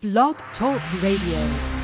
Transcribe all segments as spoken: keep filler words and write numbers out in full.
Blog Talk Radio.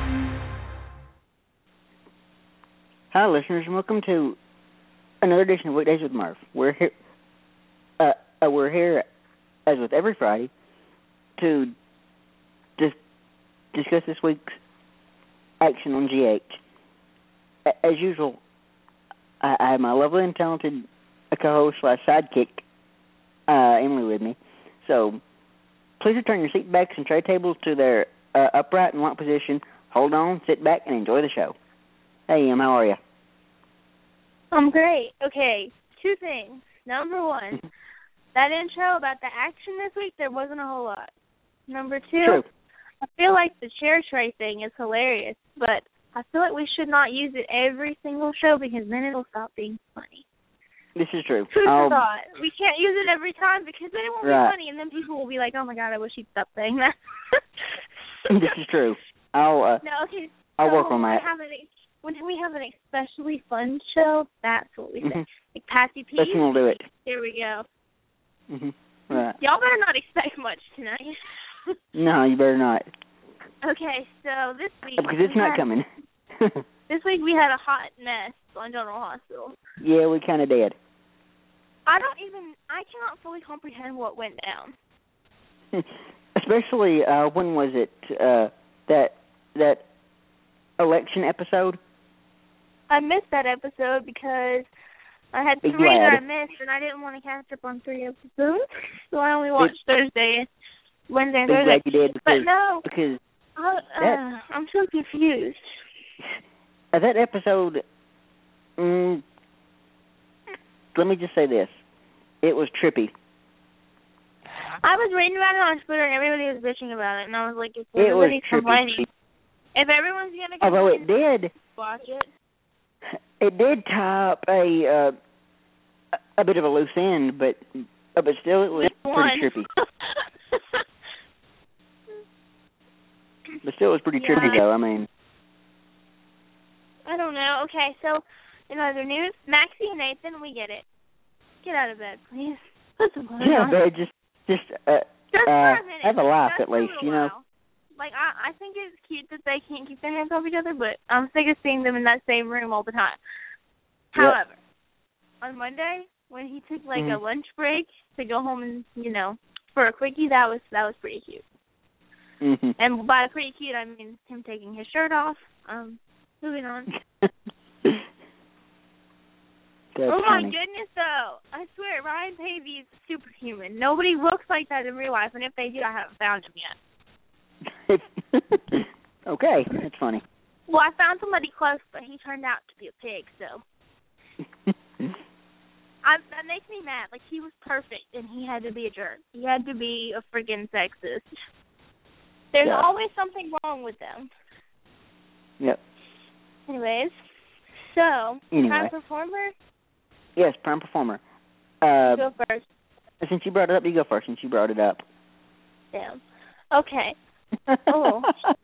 Hi, listeners, and welcome to another edition of Weekdays with Murph. We're here. Uh, uh, we're here, as with every Friday, to dis- discuss this week's action on G H. A- as usual, I-, I have my lovely and talented co-host slash sidekick, uh, Emily, with me. So please return your seat backs and tray tables to their uh, upright and locked position. Hold on, sit back, and enjoy the show. Hey, Em, how are you? I'm great. Okay, two things. Number one, that intro about the action this week, there wasn't a whole lot. Number two, True. I feel like the chair tray thing is hilarious, but I feel like we should not use it every single show because then it'll stop being funny. This is true. Food for Um, thought. We can't use it every time because then it won't right. be funny, and then people will be like, "Oh my God, I wish he'd stop saying that." This is true. I'll uh, no, okay. I'll so work on that. Have an, when we have an especially fun show, that's what we say. Mm-hmm. Like Patsy P. That's when we'll do it. Here we go. Mm-hmm. Right. Y'all better not expect much tonight. No, you better not. Okay, so this week Because it's we not had, coming. This week we had a hot mess on General Hospital. Yeah, we kind of did. I don't even, I cannot fully comprehend what went down. Especially, uh, when was it, uh, that that election episode? I missed that episode because I had Be three glad. that I missed, and I didn't want to catch up on three episodes, so I only watched Be, Thursday, Wednesday, and be Thursday. glad you did because, but no, because I, uh, I'm so confused. Uh, that episode, mm, let me just say this. It was trippy. I was reading about it on Twitter, and everybody was bitching about it, and I was like, if It was everybody's trippy. complaining, if everyone's going to Although complain, it did, watch it. it did tie up a, uh, a bit of a loose end, but, uh, but still it was Which pretty one? trippy. But still it was pretty Yeah. trippy, though, I mean. I don't know. Okay, so in other news, Maxie and Nathan, we get it. Get out of bed, please. Put some clothes Yeah, on. but just, just, uh, Just uh, for a minute. have a laugh Just at least, for a you know. while. Like, I, I think it's cute that they can't keep their hands off each other, but I'm sick of seeing them in that same room all the time. Yep. However, on Monday, when he took, like, Mhm. a lunch break to go home and, you know, for a quickie, that was that was pretty cute. Mm-hmm. And by pretty cute, I mean him taking his shirt off. Um, moving on. That's oh, my funny. goodness, though. I swear, Ryan Pavey is superhuman. Nobody looks like that in real life, and if they do, I haven't found him yet. Okay, that's funny. Well, I found somebody close, but he turned out to be a pig, so. I, that makes me mad. Like, he was perfect, and he had to be a jerk. He had to be a freaking sexist. There's Yeah. always something wrong with them. Yep. Anyways, so, Anyway. prime performer, Yes, prime performer. Uh, go first. since you brought it up, you go first since you brought it up. Damn. Okay. Oh.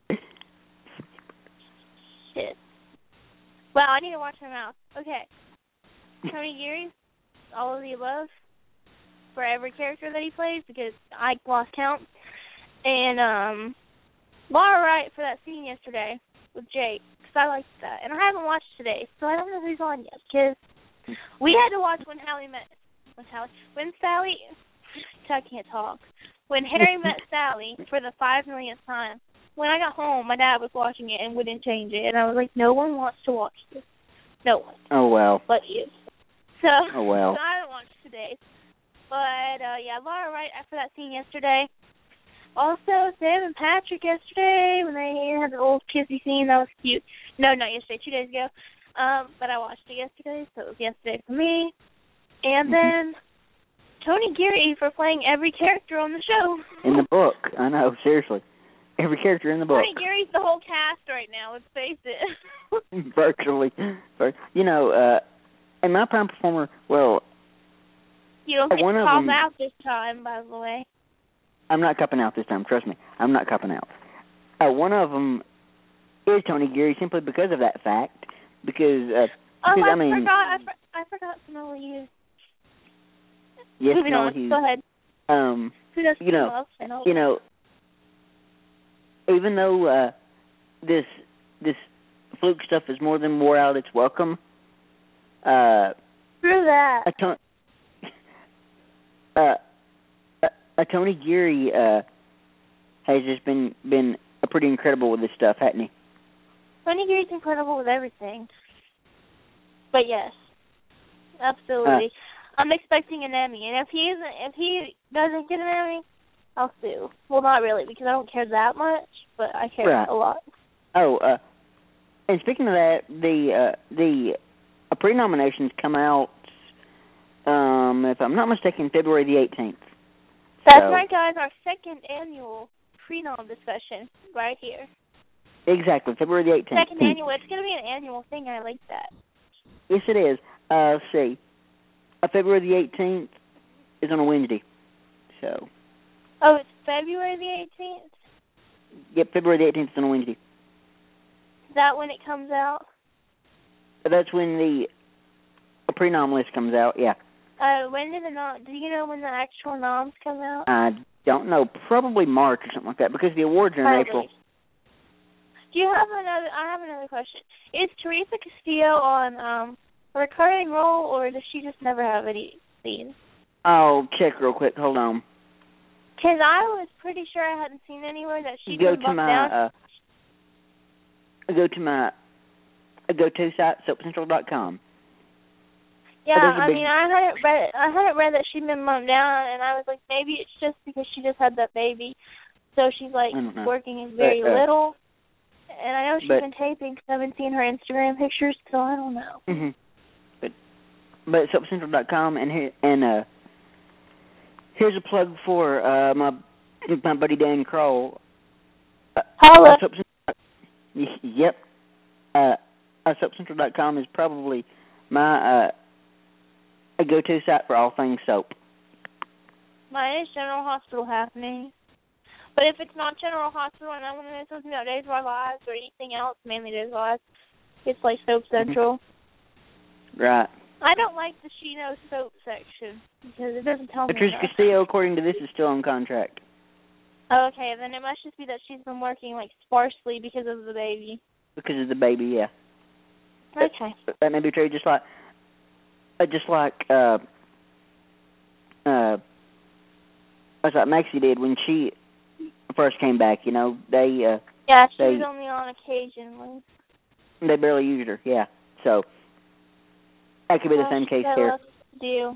Shit. Wow, I need to watch my mouth. Okay. Tony Geary, all of the above, for every character that he plays, because I lost count. And um, Laura Wright for that scene yesterday with Jake, because I liked that. And I haven't watched today, so I don't know who's on yet, because we had to watch when Hallie met, when Hallie, when Sally, I can't talk, when Harry met Sally for the five millionth time. When I got home, my dad was watching it and wouldn't change it, and I was like, no one wants to watch this. No one. Oh, well. But you. So, Oh, well. so I haven't watched today. But, uh, yeah, Laura Wright after that scene yesterday. Also, Sam and Patrick yesterday, when they had the old kissy scene, that was cute. No, not yesterday, two days ago. Um, but I watched it yesterday, so it was yesterday for me. And Mm-hmm. then Tony Geary for playing every character on the show. In the book. I know, seriously. Every character in the book. Tony Geary's the whole cast right now, let's face it. Virtually. You know, uh, and my prime performer, well, You don't get one of called them- out this time, by the way. I'm not cupping out this time, trust me. I'm not cupping out. Uh, one of them is Tony Geary simply because of that fact. Because, uh, Oh, because, I, I mean... forgot, I, for, I forgot to know you. Yes, Moving no, on, he's... go ahead. Um, Who does you know, else? I know. you know, even though uh, this this fluke stuff is more than wore out its welcome, uh, True that. a, ton- uh, a, a Tony Geary uh, has just been been pretty incredible with this stuff, hasn't he? Tony Geary's incredible with everything. But yes, absolutely. Uh, I'm expecting an Emmy, and if he isn't, if he doesn't get an Emmy, I'll sue. Well, not really, because I don't care that much, but I care right. a lot. Oh, uh, and speaking of that, the uh, the uh, pre-nominations come out, um, if I'm not mistaken, February the eighteenth. That's so, right, guys. Our second annual pre-nom discussion right here. Exactly, February the eighteenth. Second annual. It's going to be an annual thing. I like that. Yes, it is. Uh, let's see. Uh, February the eighteenth is on a Wednesday. So. Oh, it's February the eighteenth? Yep, February the eighteenth is on a Wednesday. Is that when it comes out? That's when the pre-nom list comes out, yeah. Uh, when did the nom? Do you know when the actual noms come out? I don't know. Probably March or something like that, because the awards are in Probably. April. Do you have another? I have another question. Is Teresa Castillo on um, a recurring role, or does she just never have any scenes? I'll check real quick. Hold on. Because I was pretty sure I hadn't seen anywhere that she go been to bumped my down. uh, go to my go to site soap central dot com. Yeah, I big... mean, I hadn't read. I hadn't read that she'd been bumped down, and I was like, maybe it's just because she just had that baby, so she's like working in very but, uh, little. And I know she's but, been taping because I've been seeing her Instagram pictures, so I don't know. Mm-hmm. But but soap central dot com, and here and uh, here's a plug for uh, my my buddy Dan Kroll. Uh, Holla. Uh, Soap yep. Uh, uh, soap central dot com is probably my uh, a go-to site for all things soap. Mine is General Hospital Happening. But if it's not General Hospital and I want to know something about Days of Our Lives or anything else, mainly Days of Our Lives, it's like Soap Central. Right. I don't like the She Knows Soap section because it doesn't tell Patricia me enough. Castillo, according to this, is still on contract. Oh, okay, then it must just be that she's been working like sparsely because of the baby. Because of the baby, yeah. Okay. That, that may be true, just like, uh, just like, uh, uh, that's like Maxie did when she first came back. You know, they, uh, yeah, she they, was only on occasionally. They barely used her, yeah. So that could be the same case here. Do.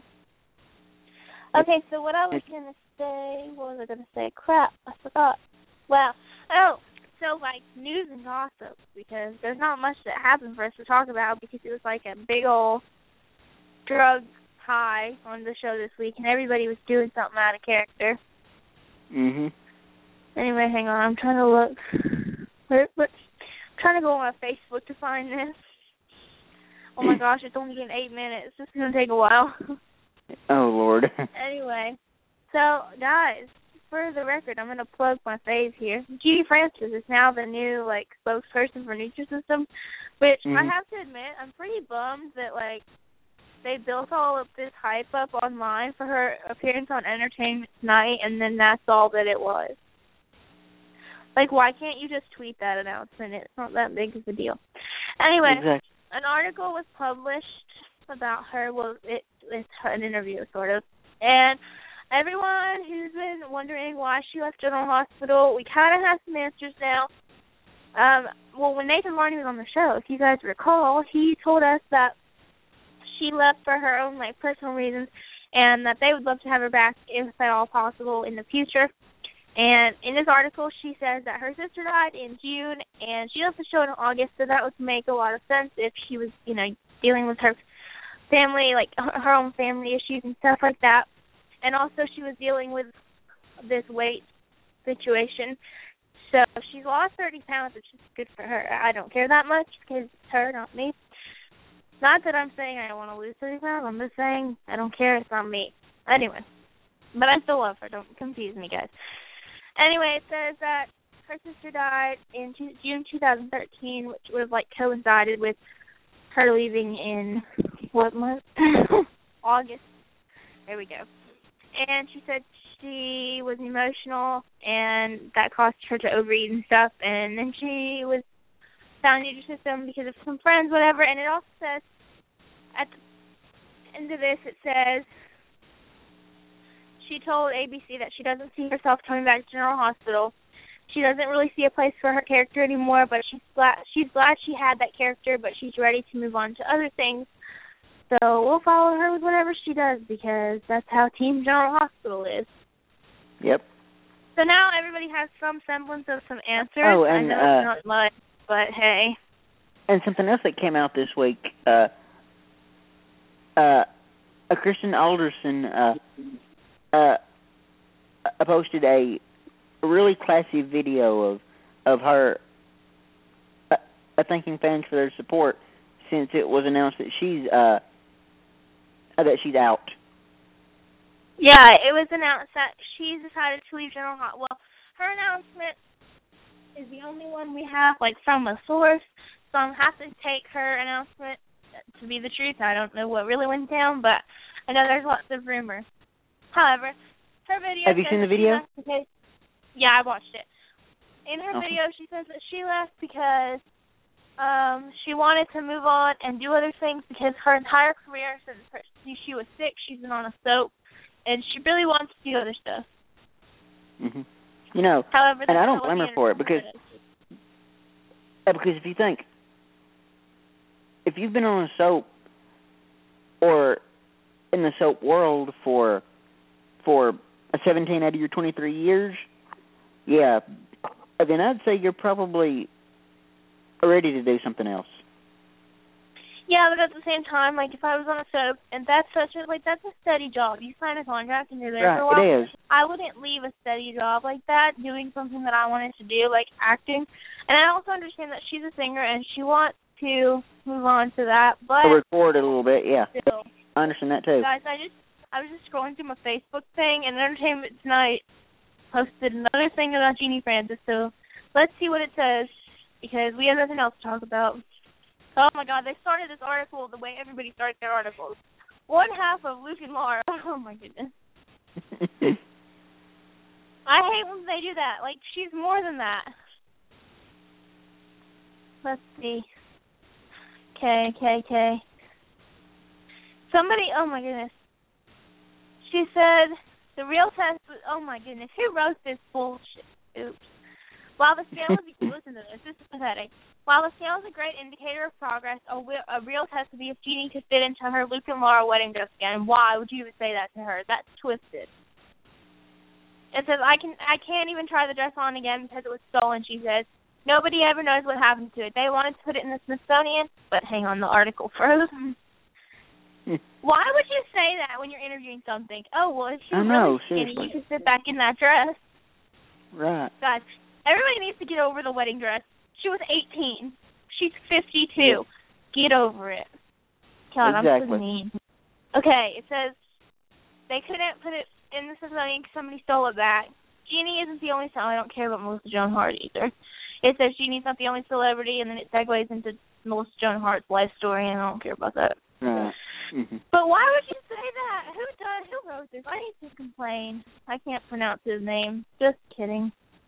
Okay, so what I was gonna say, what was I gonna say? Crap, I forgot. Wow. Oh, so like news and gossip, because there's not much that happened for us to talk about because it was like a big old drug high on the show this week, and everybody was doing something out of character. Mhm. Anyway, hang on, I'm trying to look. Where, where, I'm trying to go on my Facebook to find this. Oh my gosh, it's only been eight minutes. This is gonna take a while. Oh Lord. Anyway, so guys, for the record, I'm gonna plug my fave here. G. Francis is now the new like spokesperson for Nutrisystem, which mm-hmm. I have to admit, I'm pretty bummed that like they built all of this hype up online for her appearance on Entertainment Tonight, and then that's all that it was. Like, why can't you just tweet that announcement? It's not that big of a deal. Anyway, exactly. An article was published about her. Well, it, it's an interview, sort of. And everyone who's been wondering why she left General Hospital, we kind of have some answers now. Um, well, when Nathan Varney was on the show, if you guys recall, he told us that she left for her own, like, personal reasons, and that they would love to have her back, if at all possible, in the future. And in this article, she says that her sister died in June, and she left the show in August, so that would make a lot of sense if she was, you know, dealing with her family, like her own family issues and stuff like that. And also she was dealing with this weight situation. So she's lost thirty pounds, which is good for her. I don't care that much because it's her, not me. Not that I'm saying I don't want to lose thirty pounds. I'm just saying I don't care. It's not me. Anyway. But I still love her. Don't confuse me, guys. Anyway, it says that her sister died in June two thousand thirteen, which would have, like, coincided with her leaving in, what month? August. There we go. And she said she was emotional, and that caused her to overeat and stuff. And then she was found in your system because of some friends, whatever. And it also says at the end of this, it says she told A B C that she doesn't see herself coming back to General Hospital. She doesn't really see a place for her character anymore, but she's glad, she's glad she had that character, but she's ready to move on to other things. So we'll follow her with whatever she does, because that's how Team General Hospital is. Yep. So now everybody has some semblance of some answers. Oh, and, I know uh, it's not much, but hey. And something else that came out this week, uh, uh, a Kristen Alderson uh, uh, posted a really classy video of of her uh, thanking fans for their support since it was announced that she's uh, that she's out. Yeah, it was announced that she decided to leave General Hospital. Well, her announcement is the only one we have, like, from a source, so I'm have to take her announcement to be the truth. I don't know what really went down, but I know there's lots of rumors. However, her video. Have you seen the video? Because, yeah, I watched it. In her Okay. video, she says that she left because um, she wanted to move on and do other things, because her entire career since her, she was sick, she's been on a soap, and she really wants to do other stuff. Mhm. You know, However, and I don't that's not blame what her the for it, entertainment because is. uh, because if you think, if you've been on a soap or in the soap world for for a seventeen out of your twenty-three years, yeah, then I'd say you're probably ready to do something else. Yeah, but at the same time, like, if I was on a soap, and that's such a, like, that's a steady job. You sign a contract and you're there Right, for a while. it is. I wouldn't leave a steady job like that, doing something that I wanted to do, like acting. And I also understand that she's a singer and she wants to move on to that, but I'll record it a little bit, yeah. still. I understand that too. Guys, I just, I was just scrolling through my Facebook thing, and Entertainment Tonight posted another thing about Jeannie Francis, so let's see what it says, because we have nothing else to talk about. Oh my God, they started this article the way everybody starts their articles. One half of Luke and Laura. Oh my goodness. I hate when they do that. Like, she's more than that. Let's see. Okay, okay, okay. Somebody, oh my goodness. She said the real test was, oh my goodness, who wrote this bullshit? Oops. While the scale is, listen to this, this is pathetic. While the scale is a great indicator of progress, a, wi- a real test would be if Jeannie could fit into her Luke and Laura wedding dress again. Why would you even say that to her? That's twisted. It says, I can I can't even try the dress on again because it was stolen, she says. Nobody ever knows what happened to it. They wanted to put it in the Smithsonian, but hang on, the article froze. Why would you say that when you're interviewing something? Oh, well, if I she's know, really skinny, seriously. you can sit back in that dress. Right. Guys, everybody needs to get over the wedding dress. She was eighteen. She's fifty-two. Get over it. God, Exactly. I'm so mean. Okay, it says they couldn't put it in the Smithsonian because somebody stole it back. Jeannie isn't the only celebrity. I don't care about Melissa Joan Hart either. It says Jeannie's not the only celebrity, and then it segues into Melissa Joan Hart's life story, and I don't care about that. Right. Mm-hmm. But why would you say that? Who does? Who wrote this? I need to complain. I can't pronounce his name. Just kidding.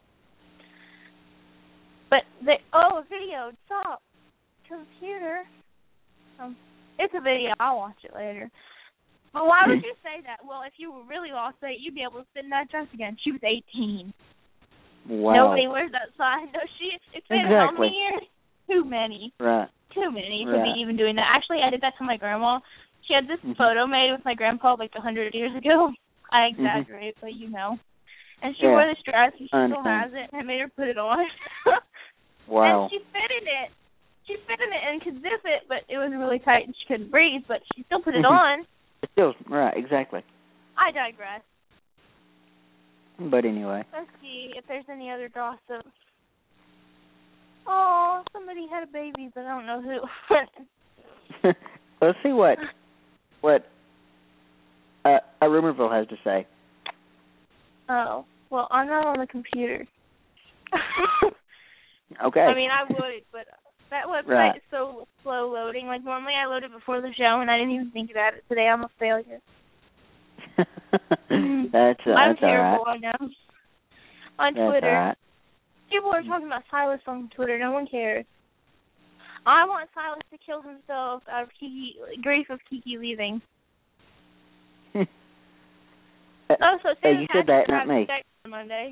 But they, oh, a video. Stop. Computer. Um, it's a video. I'll watch it later. But why would you say that? Well, if you were really lost weight, you'd be able to fit in that dress again. She was eighteen. Wow. Nobody wears that size. No, she. It's been how Exactly. many years? Too many. Right. Too many to Right. be even doing that. Actually, I did that to my grandma. She had this Mhm. photo made with my grandpa like a hundred years ago. I exaggerate, but you know. And she Yeah. wore this dress, and she I still understand. has it, and I made her put it on. Wow. And she fit in it. She fit in it and could zip it, but it was really tight and she couldn't breathe, but she still put it Mhm. on. It still, right, exactly. I digress. But anyway. Let's see if there's any other gossip. Oh, somebody had a baby, but I don't know who. Let's see what what uh, a Rumorville has to say. Oh, well, I'm not on the computer. Okay. I mean, I would, but that website Right. is so slow loading. Like, normally I load it before the show, and I didn't even think about it today. I'm a failure. that's uh, I'm that's terrible, all right. I know. On That's Twitter. all right. People are talking about Silas on Twitter. No one cares. I want Silas to kill himself out of Kiki, grief of Kiki leaving. uh, Oh, so hey, Sam you said that, not me. on Monday.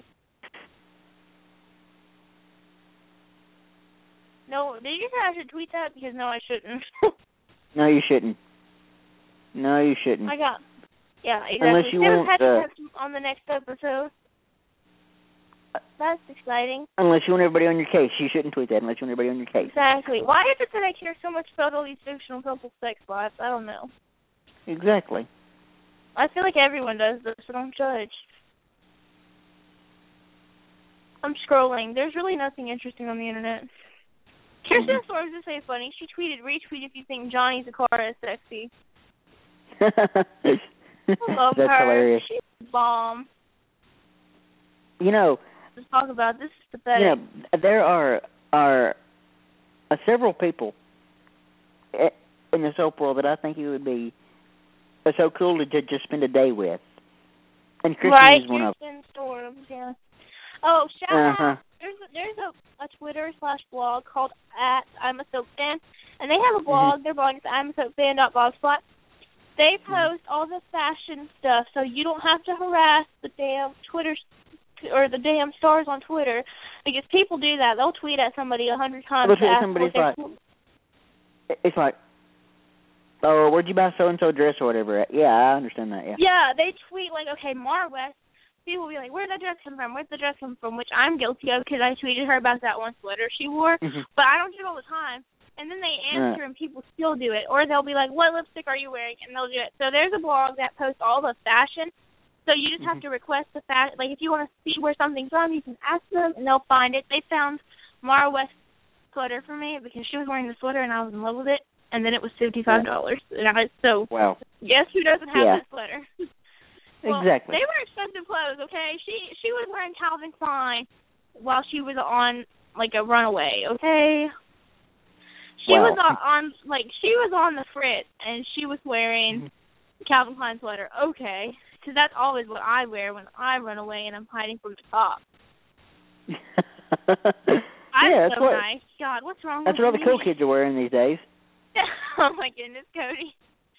No, did you say I should tweet that? Because no, I shouldn't. No, you shouldn't. No, you shouldn't. I got, yeah, exactly. Unless you Sam want, had to uh, have some on the next episode. That's exciting. Unless you want everybody on your case, you shouldn't tweet that. Unless you want everybody on your case. Exactly. Why is it that I care so much about all these fictional couples' sex lives? I don't know. Exactly. I feel like everyone does this, so don't judge. I'm scrolling. There's really nothing interesting on the internet. Kirsten Mm-hmm. Storms is so funny. She tweeted, retweet if you think Johnny Zakara is sexy. I love That's her. hilarious. She's a bomb. You know, Let's talk about this. Is pathetic. you know, there are are uh, several people in the soap world that I think it would be uh, so cool to j- just spend a day with. And Kristen right, is one of them. Kirsten Storms, yeah. Oh, shout Uh-huh. out. There's a, there's a, a Twitter slash blog called at I'm a Soap Fan, and they have a blog. Mm-hmm. Their blog is I'm a Soap Fan dot blogspot. They post all the fashion stuff, so you don't have to harass the damn Twitter or the damn stars on Twitter, because people do that. They'll tweet at somebody a hundred times. They'll tweet to at ask somebody, what it's like, it's like, oh, where'd you buy so-and-so dress or whatever? Yeah, I understand that, yeah. Yeah, they tweet like, okay, Mara West. People will be like, where'd that dress come from? Where'd the dress come from? Which I'm guilty of because I tweeted her about that one sweater she wore. Mm-hmm. But I don't do it all the time. And then they answer right. and people still do it. Or they'll be like, what lipstick are you wearing? And they'll do it. So there's a blog that posts all the fashion. So you just mm-hmm. have to request the fashion. Like, if you want to see where something's from, you can ask them, and they'll find it. They found Mara West's sweater for me because she was wearing the sweater, and I was in love with it. And then it was fifty-five dollars. Yeah. And I, so, wow. Guess who doesn't have yeah. that sweater? Well, exactly. They were expensive clothes, okay? She she was wearing Calvin Klein while she was on, like, a runaway, okay? She wow. was on, on, like, she was on the Fritz, and she was wearing mm-hmm. Calvin Klein sweater, okay? Because that's always what I wear when I run away and I'm hiding from the cops. I'm yeah, so that's what, nice. God, what's wrong that's with me? That's what all the cool kids are wearing these days. Oh, my goodness, Cody.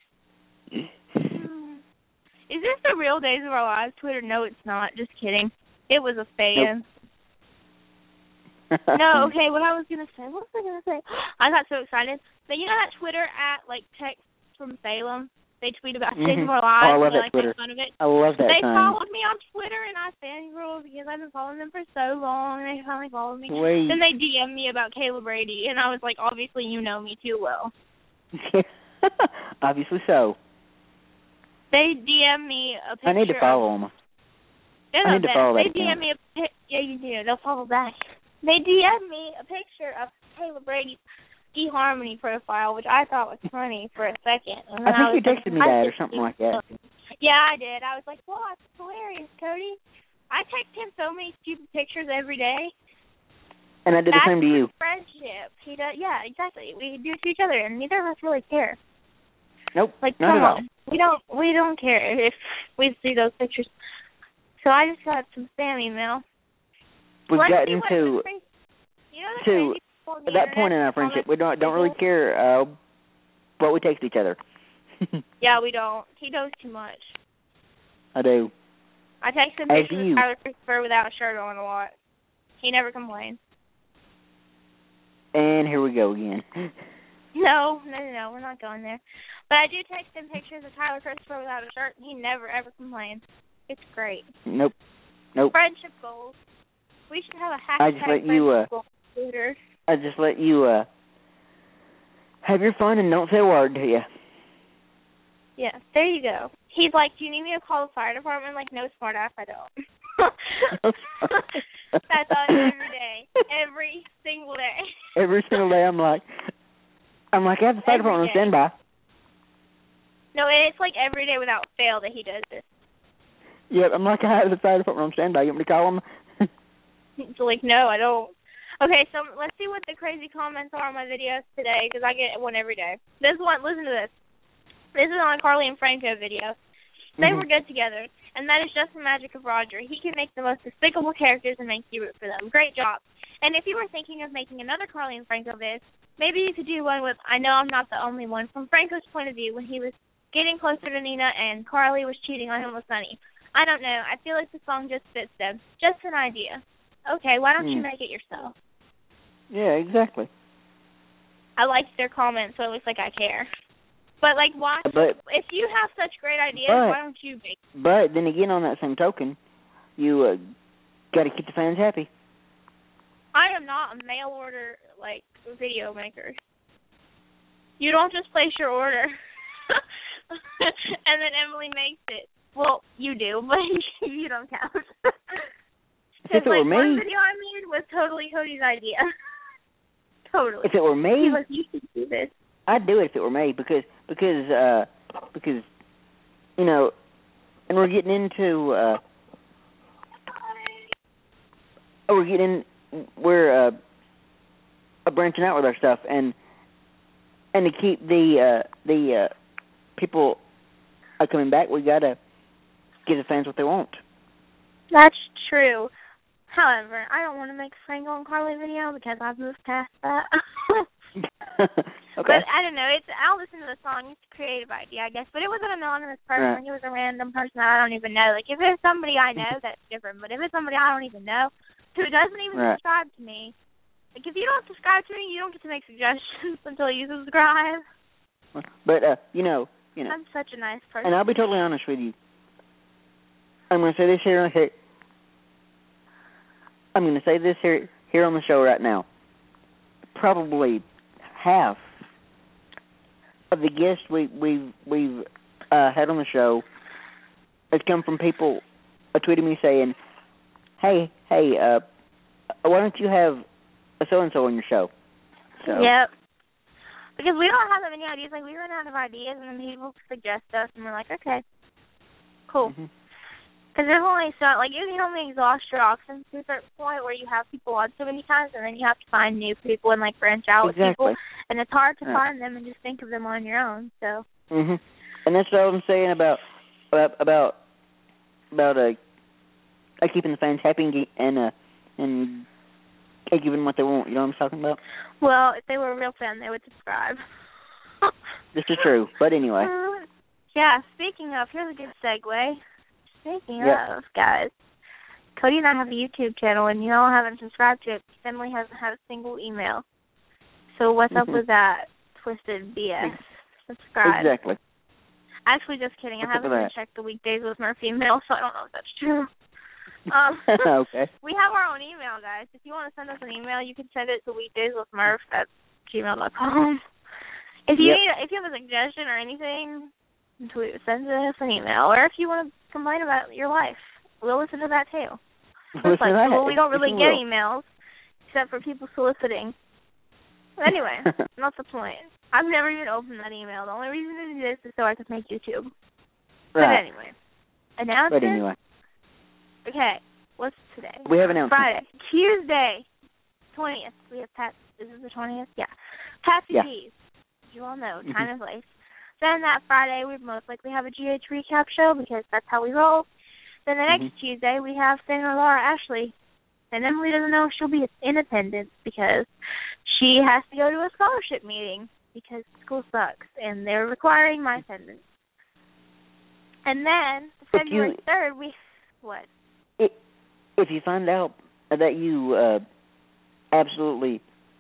Is this the real days of our lives, Twitter? No, it's not. Just kidding. It was a fan. Nope. No, okay, what I was going to say. What was I going to say? I got so excited. But you know that Twitter at, like, Text from Salem? They tweet about mm-hmm. days of our lives. Oh, I love and that like, Twitter. Make fun of it. I love that They sign. followed me on Twitter, and I fangirled because I've been following them for so long, and they finally followed me. Sweet. Then they D M'd me about Kayla Brady, and I was like, obviously you know me too well. Obviously so. They D M me a picture. I need to follow them. I need to follow that. They D M me a pic- yeah, you do. They'll follow back. They D M me a picture of Kayla Brady's eHarmony profile, which I thought was funny for a second. And then I think I you texted like, me that or something like that. Yeah, I did. I was like, "Well, that's hilarious, Cody." I text him so many stupid pictures every day. And I did that's the same to you. Friendship. He does. Yeah, exactly. We do it to each other, and neither of us really care. Nope. Like, not come at all. on. We don't. We don't care if we see those pictures. So I just got some spam email. We've Let's gotten to you know to at that point in our friendship. We don't don't really care uh, what we text each other. Yeah, we don't. He knows too much. I do. I text him As pictures you. of Tyler Christopher without a shirt on a lot. He never complains. And here we go again. No, no, no, no, we're not going there. But I do text him pictures of Tyler Christopher without a shirt, and he never, ever complains. It's great. Nope. Nope. Friendship goals. We should have a hashtag I just let you, uh, goals Twitter. I just let you uh, have your fun and don't say a word to you. Yeah, there you go. He's like, do you need me to call the fire department? Like, no, smart ass, I don't. That's us every day. Every single day. Every single day I'm like, I'm like, I have the fire department on standby. No, it's like every day without fail that he does this. Yep, I'm like, I have the fire department on standby. You want me to call them? It's like, no, I don't. Okay, so let's see what the crazy comments are on my videos today, because I get one every day. This one, listen to this. This is on a Carly and Franco video. They mm-hmm. were good together, and that is just the magic of Roger. He can make the most despicable characters and make you root for them. Great job. And if you were thinking of making another Carly and Franco vid, maybe you could do one with I Know I'm Not the Only One from Franco's point of view when he was getting closer to Nina and Carly was cheating on him with Sonny. I don't know. I feel like the song just fits them. Just an idea. Okay, why don't mm. you make it yourself? Yeah, exactly. I liked their comments, so it looks like I care. But, like, why? But, if you have such great ideas, but, why don't you make it? But then again, on that same token, you uh, got to keep the fans happy. I am not a mail order, like, video maker. You don't just place your order and then Emily makes it. Well, you do, but you don't count. If it like, were me, one video I made was totally Cody's idea. Totally. If it were me, he was, you should do this. I'd do it if it were me because because uh, because you know, and we're getting into uh, we're getting we're uh, branching out with our stuff and and to keep the uh, the uh, people uh, coming back, we gotta give the fans what they want. That's true. However, I don't want to make a Franco and Carly video because I've moved past that. Okay. But I don't know. It's I'll listen to the song. It's a creative idea, I guess. But it was an anonymous person. Right. It was a random person that I don't even know. Like if it's somebody I know, that's different. But if it's somebody I don't even know, who doesn't even right. subscribe to me, like if you don't subscribe to me, you don't get to make suggestions until you subscribe. But uh, you know, you know, I'm such a nice person. And I'll be totally honest with you. I'm going to say this here. here I'm going to say this here here on the show right now. Probably half of the guests we we've we've uh, had on the show has come from people uh, tweeting me saying, "Hey, hey, uh, why don't you have a so and so on your show?" So. Yep. Because we don't have that many ideas. Like we run out of ideas, and then people suggest us, and we're like, okay, cool. Mm-hmm. Because there's only so, like, you can only exhaust your options to a certain point where you have people on so many times, and then you have to find new people and, like, branch out exactly. with people. And it's hard to yeah. find them and just think of them on your own, so. Mhm. And that's what I'm saying about, about, about, about uh, uh, keeping the fans happy and, and, uh, and uh, giving them what they want. You know what I'm talking about? Well, if they were a real fan, they would subscribe. This is true, but anyway. Uh, yeah, speaking of, here's a good segue. Speaking yep. of, guys, Cody and I have a YouTube channel, and you all haven't subscribed to it. Emily hasn't had a single email. So what's mm-hmm. up with that twisted B S? Subscribe. Exactly. Actually, just kidding. What's I haven't even checked the Weekdays with Murph email, so I don't know if that's true. Um, okay. We have our own email, guys. If you want to send us an email, you can send it to weekdayswithmurph at gmail dot com. If you yep. need, if you have a suggestion or anything, tweet, send us an email. Or if you want to complain about your life, we'll listen to that too. Listen like, to that. Well, we don't really you get will. emails except for people soliciting. But anyway, not the point. I've never even opened that email. The only reason to do this is so I could make YouTube. Right. But anyway, announcement. But anyway. Okay, what's today? We have announcement. Friday, Tuesday, twentieth. We have Pat. Is this the twentieth? Yeah. Patsy yeah. P's. You all know, time mm-hmm. and place. Then that Friday, we most likely have a G H recap show because that's how we roll. Then the next mm-hmm. Tuesday, we have Senator Laura Ashley. And Emily doesn't know if she'll be in attendance because she has to go to a scholarship meeting because school sucks, and they're requiring my attendance. And then, February third, we... What? It, if you find out that you uh, absolutely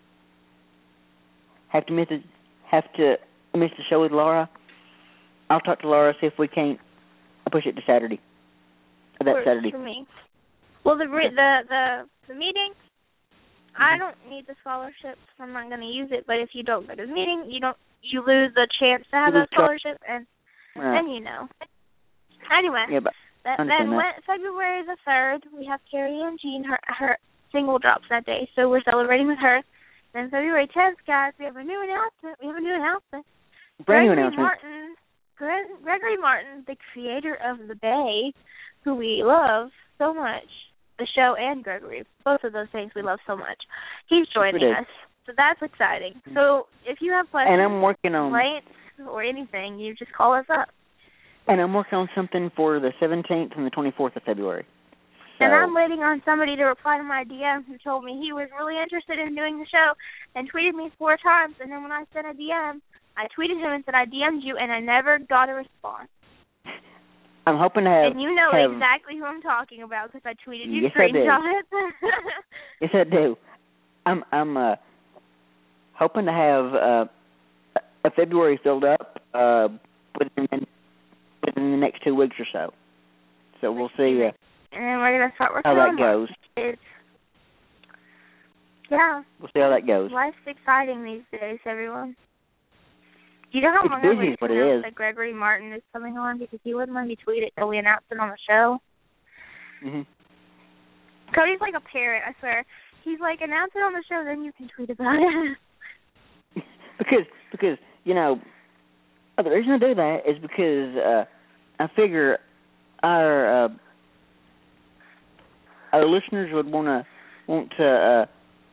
have to miss it, have to miss the show with Laura, I'll talk to Laura, see if we can't push it to Saturday. That Works Saturday. for me. Well, the the the, the meeting, mm-hmm. I don't need the scholarship, so I'm not going to use it. But if you don't go to the meeting, you don't you lose the chance to have that scholarship, and right. then you know. Anyway, yeah, but that, then when, February the third, we have Carrie and Jean. Her her single drops that day, so we're celebrating with her. Then February tenth, guys, we have a new announcement. We have a new announcement. Brand new Gregory announcement. Martin, Gre- Gregory Martin, the creator of The Bay, who we love so much, the show and Gregory, both of those things we love so much. He's joining us, so that's exciting. So if you have questions, and I'm working on complaints, or anything, you just call us up. And I'm working on something for the seventeenth and the twenty-fourth of February. So. And I'm waiting on somebody to reply to my D M who told me he was really interested in doing the show and tweeted me four times. And then when I sent a D M, I tweeted him and said, I D M'd you, and I never got a response. I'm hoping to have... And you know have, exactly who I'm talking about because I tweeted you yes, screenshot I it. Yes, I do. I'm, I'm uh, hoping to have uh, a February filled up uh, within, within the next two weeks or so. So we'll see... Uh, And then we're going to start working how that on goes. It's, yeah. We'll see how that goes. Life's exciting these days, everyone. Do you know how it's long busy I waited is what to it announce is. that Gregory Martin is coming on because he wouldn't let me tweet it till we announced it on the show? Mm-hmm. Cody's like a parrot, I swear. He's like, announce it on the show, then you can tweet about it. because, because you know, the reason I do that is because uh, I figure our... Uh, Our listeners would want to want to uh,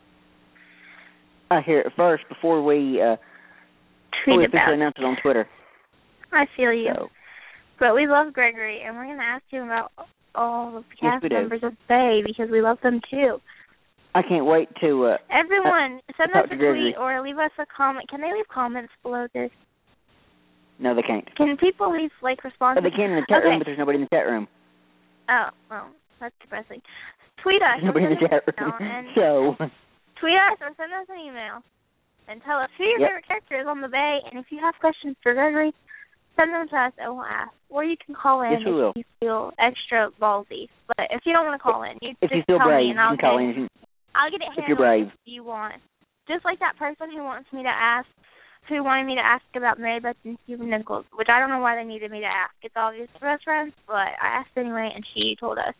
I hear it first before we uh, before we officially announce it on Twitter. I feel you, so. But we love Gregory, and we're going to ask you about all of the cast yes, members of Bay because we love them too. I can't wait to. Uh, Everyone, uh, send us a Gregory. tweet or leave us a comment. Can they leave comments below this? No, they can't. Can people leave like responses? Oh, they can in the chat okay. room, but there's nobody in the chat room. Oh, well, that's depressing. Tweet us. There's nobody in the chat room. So. Tweet us or send us an email and tell us who your yep. favorite character is on the Bay. And if you have questions for Gregory, send them to us and we'll ask. Or you can call in yes, we if will. you feel extra ballsy. But if you don't want to call in, you if just you feel tell brave, me and I'll you can call get, in. I'll get it handled if you're brave. if you want. Just like that person who wants me to ask, who wanted me to ask about Mary Beth and Stephen Nichols, which I don't know why they needed me to ask. It's obvious we're best friends, but I asked anyway, and she told us.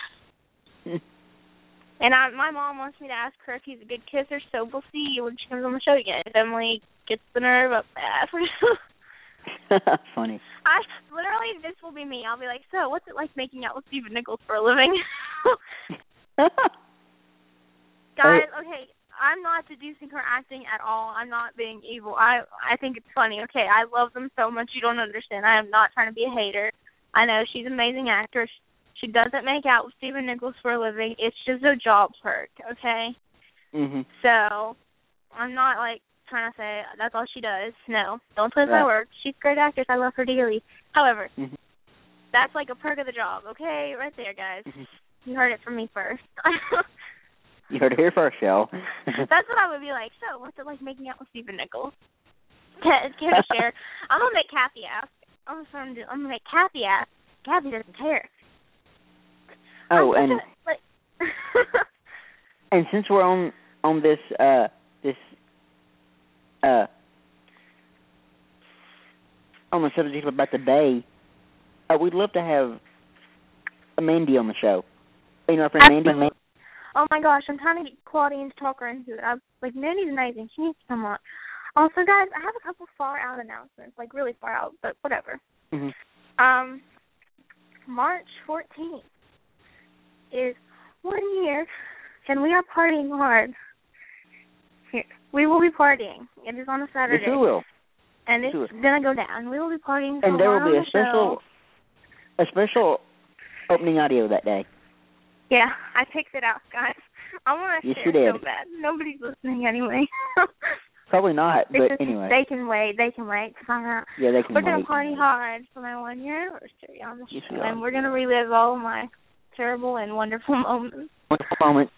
And I, my mom wants me to ask her if he's a good kisser, so we'll see when she comes on the show again. If Emily gets the nerve up that. Funny. I literally, this will be me. I'll be like, so what's it like making out with Stephen Nichols for a living? Guys, okay, I'm not deducing her acting at all. I'm not being evil. I I think it's funny. Okay, I love them so much you don't understand. I am not trying to be a hater. I know she's an amazing actress. She doesn't make out with Stephen Nichols for a living. It's just a job perk, okay? Mhm. So, I'm not, like, trying to say that's all she does. No, don't twist right. my words. She's a great actress. I love her dearly. However, mm-hmm. that's like a perk of the job, okay? Right there, guys. Mm-hmm. You heard it from me first. You heard it here first, y'all. That's what I would be like. So, what's it like making out with Stephen Nichols? Give a share. I'm going to make Kathy ask. I'm going to I'm gonna make Kathy ask. Kathy doesn't care. Oh, I'm and gonna, like, and since we're on on this uh this uh on the subject about the Bay, uh, we'd love to have a Mandy on the show. You know, our friend Mandy. Mandy. Oh my gosh, I'm trying to get Claudine to talk her into it. I'm like, Mandy's amazing. She needs to come on. Also, guys, I have a couple far out announcements, like really far out, but whatever. Mm-hmm. Um, March fourteenth is one year, and we are partying hard. Here, we will be partying. It is on a Saturday. Yes, we will. And yes, it's gonna go down. We will be partying. And there will be a special, show. a special opening audio that day. Yeah, I picked it out, guys. I want to yes, share you so did. bad. Nobody's listening anyway. Probably not, they but just, anyway. They can wait. They can wait to find out. Yeah, they can We're wait. going to party hard for my one-year anniversary on the yes, show. We and we're going to relive all of my terrible and wonderful moments. Wonderful moment.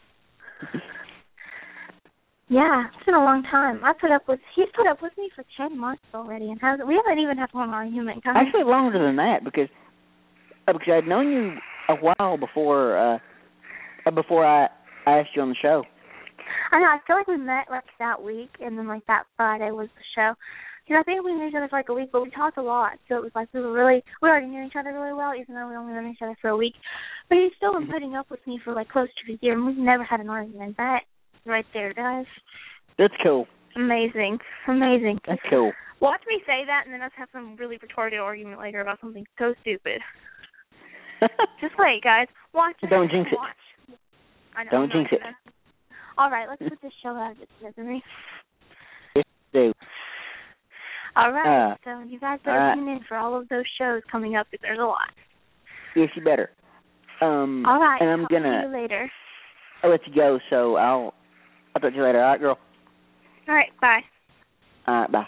Yeah, it's been a long time. I put up with, he's put up with me for ten months already, and hasn't, we haven't even had one argument. Actually, longer than that, because uh, because I'd known you a while before uh, before I, I asked you on the show. I know, I feel like we met, like, that week, and then, like, that Friday was the show. Because I think we knew each other for, like, a week, but we talked a lot, so it was like we were really, we already knew each other really well, even though we only knew each other for a week. But he's still been putting up with me for, like, close to a year, and we've never had an argument. That right there, guys. That's cool. Amazing. Amazing. That's cool. Watch me say that, and then us have some really retarded argument later about something so stupid. Just wait, guys. Watch it. Don't jinx it. Watch. I know, Don't jinx it. All right, let's put this show out of its misery. Yes, do. All right. Uh, so you guys better uh, tune in for all of those shows coming up because there's a lot. Yes, you better. Um, All right. and I'm Talk gonna to you later. I'll let you go, so I'll I'll talk to you later. All right, girl. All right. Bye. All right, bye.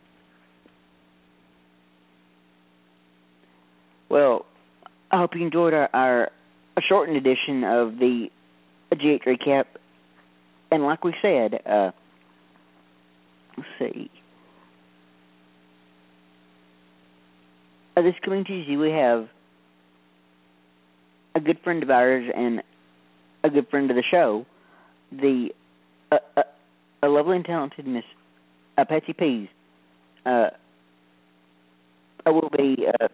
Well, I hope you enjoyed our, our a shortened edition of the G H recap. And like we said, uh, let's see. Uh, this coming Tuesday, we have a good friend of ours and a good friend of the show, the uh, uh, a lovely and talented Miss uh, Patsy Pease. Uh, I will be uh,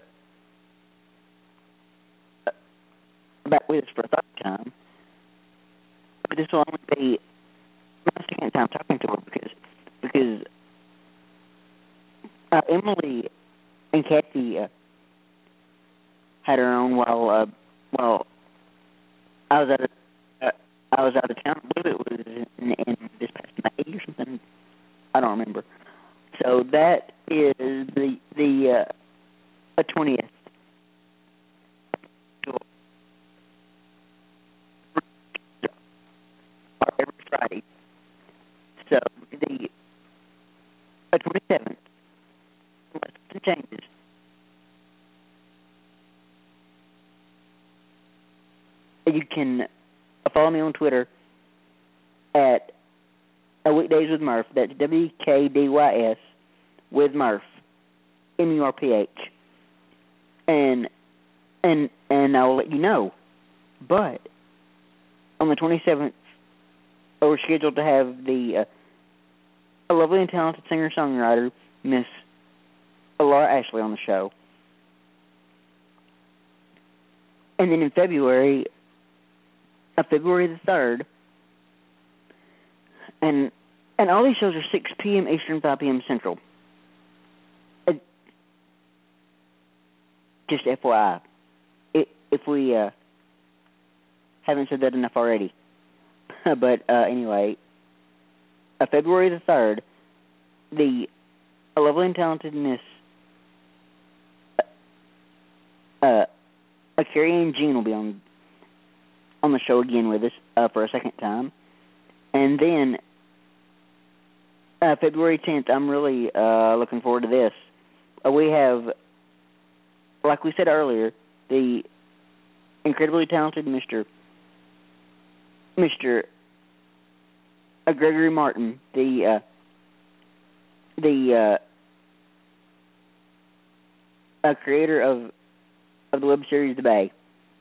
back with us for a third time, but this will only be my second time talking to her because because uh, Emily and Kathy uh, had her own while uh, while I was out of uh, I was out of town. I believe it was in, in this past May or something. I don't remember. So that is the the uh, twentieth. Every Friday. So the uh, twenty-seventh, unless something changes, you can follow me on Twitter at uh, Weekdays with Murph. That's W K D Y S with Murph, M U R P H, and and and I'll let you know. But on the twenty-seventh, we're scheduled to have the uh, a lovely and talented singer-songwriter, Miss Laura Ashley, on the show. And then in February, uh, February the third, and and all these shows are six p.m. Eastern, five p.m. Central. Uh, just F Y I, it, if we uh, haven't said that enough already. But uh, anyway, uh, February the third, the uh, lovely and talented Miss uh, uh, Carrie Ann Jean will be on on the show again with us uh, for a second time. And then uh, February tenth, I'm really uh, looking forward to this. Uh, we have, like we said earlier, the incredibly talented Mister Mister Uh, Gregory Martin, the uh, the uh, uh, creator of of the web series The Bay.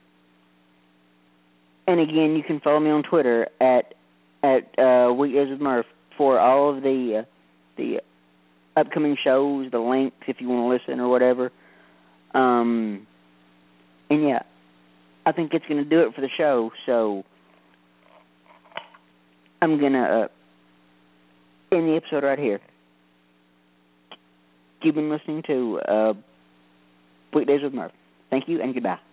And again, you can follow me on Twitter at at uh, Weekdays with Murph for all of the uh, the upcoming shows, the links if you want to listen or whatever. Um, and yeah, I think it's going to do it for the show. So I'm gonna uh, end the episode right here. You've been listening to uh, Weekdays with Murph. Thank you and goodbye.